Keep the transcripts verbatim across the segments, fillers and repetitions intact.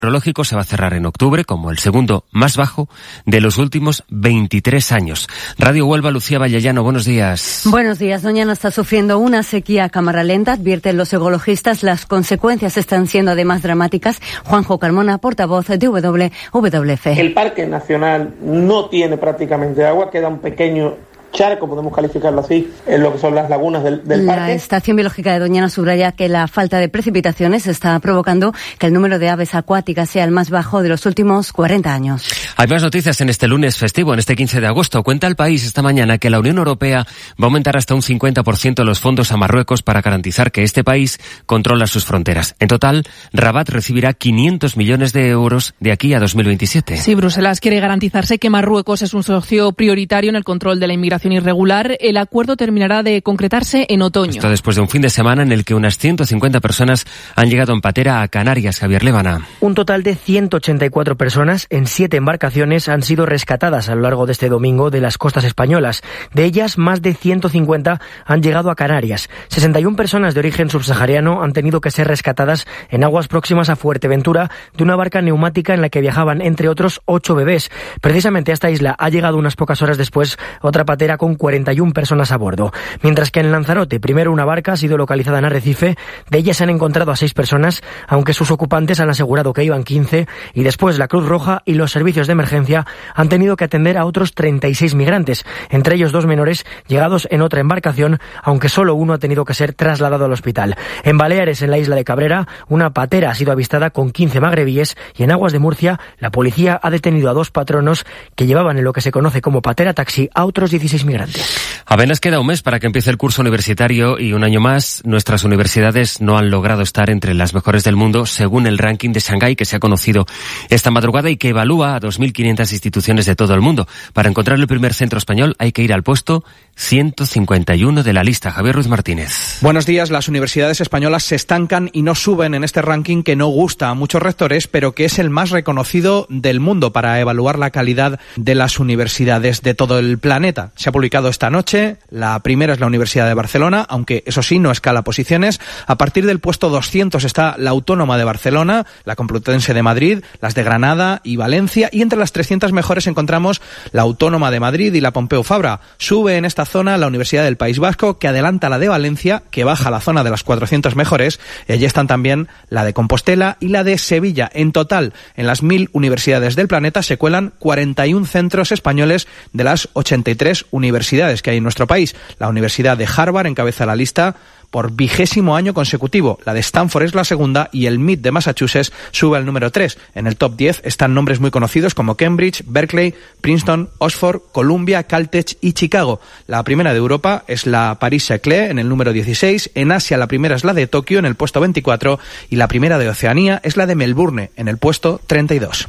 meteorológico se va a cerrar en octubre como el segundo más bajo de los últimos veintitrés años. Radio Huelva, Lucía Vallellano, buenos días. Buenos días. Doñana está sufriendo una sequía a cámara lenta, advierten los ecologistas. Las consecuencias están siendo además dramáticas. Juanjo Carmona, portavoz de W W F. El Parque Nacional no tiene prácticamente agua, queda un pequeño charco, podemos calificarlo así, en lo que son las lagunas del, del la parque. La Estación Biológica de Doñana subraya que la falta de precipitaciones está provocando que el número de aves acuáticas sea el más bajo de los últimos cuarenta años. Hay más noticias en este lunes festivo, en este quince de agosto. Cuenta El País esta mañana que la Unión Europea va a aumentar hasta un cincuenta por ciento los fondos a Marruecos para garantizar que este país controla sus fronteras. En total, Rabat recibirá quinientos millones de euros de aquí a dos mil veintisiete. Sí, Bruselas quiere garantizarse que Marruecos es un socio prioritario en el control de la inmigración irregular. El acuerdo terminará de concretarse en otoño. Esto después de un fin de semana en el que unas ciento cincuenta personas han llegado en patera a Canarias. Javier Lébana. Un total de ciento ochenta y cuatro personas en siete embarcaciones han sido rescatadas a lo largo de este domingo de las costas españolas. De ellas, más de ciento cincuenta han llegado a Canarias. sesenta y una personas de origen subsahariano han tenido que ser rescatadas en aguas próximas a Fuerteventura de una barca neumática en la que viajaban, entre otros, ocho bebés. Precisamente a esta isla ha llegado unas pocas horas después otra patera con cuarenta y una personas a bordo. Mientras que en Lanzarote, primero una barca ha sido localizada en Arrecife. De ella se han encontrado a seis personas, aunque sus ocupantes han asegurado que iban quince, y después la Cruz Roja y los servicios de emergencia han tenido que atender a otros treinta y seis migrantes, entre ellos dos menores llegados en otra embarcación, aunque solo uno ha tenido que ser trasladado al hospital. En Baleares, en la isla de Cabrera, una patera ha sido avistada con quince magrebíes, y en aguas de Murcia, la policía ha detenido a dos patronos que llevaban en lo que se conoce como patera taxi a otros dieciséis migrantes. Apenas queda un mes para que empiece el curso universitario y un año más nuestras universidades no han logrado estar entre las mejores del mundo según el ranking de Shanghái que se ha conocido esta madrugada y que evalúa a dos mil quinientas instituciones de todo el mundo. Para encontrar el primer centro español hay que ir al puesto ciento cincuenta y uno de la lista. Javier Ruiz Martínez. Buenos días. Las universidades españolas se estancan y no suben en este ranking que no gusta a muchos rectores, pero que es el más reconocido del mundo para evaluar la calidad de las universidades de todo el planeta. Se ha publicado esta noche. La primera es la Universidad de Barcelona, aunque eso sí, no escala posiciones. A partir del puesto doscientos está la Autónoma de Barcelona, la Complutense de Madrid, las de Granada y Valencia, y entre las trescientas mejores encontramos la Autónoma de Madrid y la Pompeu Fabra. Sube en esta zona la Universidad del País Vasco, que adelanta la de Valencia, que baja a la zona de las cuatrocientas mejores, y allí están también la de Compostela y la de Sevilla. En total, en las mil universidades del planeta se cuelan cuarenta y un centros españoles de las ochenta y tres universidades que hay en nuestro país. La Universidad de Harvard encabeza la lista por vigésimo año consecutivo. La de Stanford es la segunda y el M I T de Massachusetts sube al número tres. En el top diez están nombres muy conocidos como Cambridge, Berkeley, Princeton, Oxford, Columbia, Caltech y Chicago. La primera de Europa es la Paris-Saclay en el número dieciséis. En Asia la primera es la de Tokio en el puesto veinticuatro y la primera de Oceanía es la de Melbourne en el puesto treinta y dos.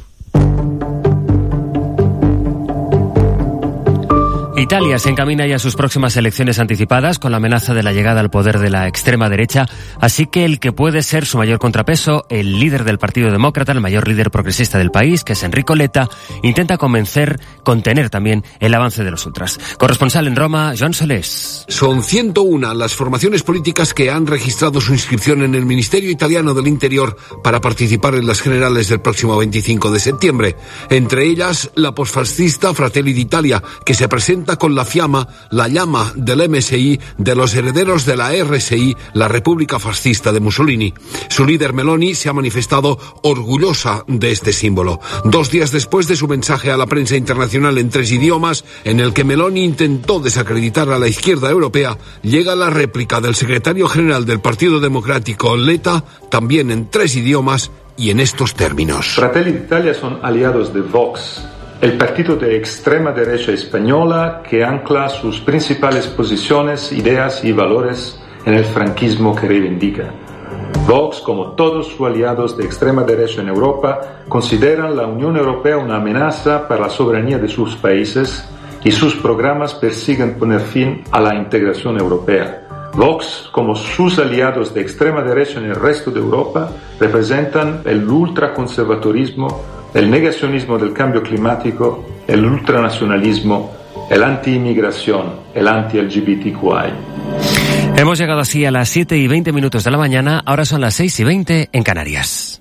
Italia se encamina ya a sus próximas elecciones anticipadas con la amenaza de la llegada al poder de la extrema derecha, así que el que puede ser su mayor contrapeso, el líder del Partido Demócrata, el mayor líder progresista del país, que es Enrico Letta, intenta convencer, contener también el avance de los ultras. Corresponsal en Roma, Joan Solés. Son ciento uno las formaciones políticas que han registrado su inscripción en el Ministerio Italiano del Interior para participar en las generales del próximo veinticinco de septiembre. Entre ellas, la posfascista Fratelli d'Italia, que se presenta con la fiamma, la llama del M S I, de los herederos de la R S I, la República Fascista de Mussolini. Su líder Meloni se ha manifestado orgullosa de este símbolo. Dos días después de su mensaje a la prensa internacional en tres idiomas, en el que Meloni intentó desacreditar a la izquierda europea, llega la réplica del secretario general del Partido Democrático, Letta, también en tres idiomas y en estos términos. Fratelli d'Italia son aliados de Vox, el partido de extrema derecha española que ancla sus principales posiciones, ideas y valores en el franquismo que reivindica. Vox, como todos sus aliados de extrema derecha en Europa, consideran la Unión Europea una amenaza para la soberanía de sus países y sus programas persiguen poner fin a la integración europea. Vox, como sus aliados de extrema derecha en el resto de Europa, representan el ultraconservadurismo, el negacionismo del cambio climático, el ultranacionalismo, el anti-inmigración, el anti-L G B T Q I. Hemos llegado así a las siete y veinte minutos de la mañana, ahora son las seis y veinte en Canarias.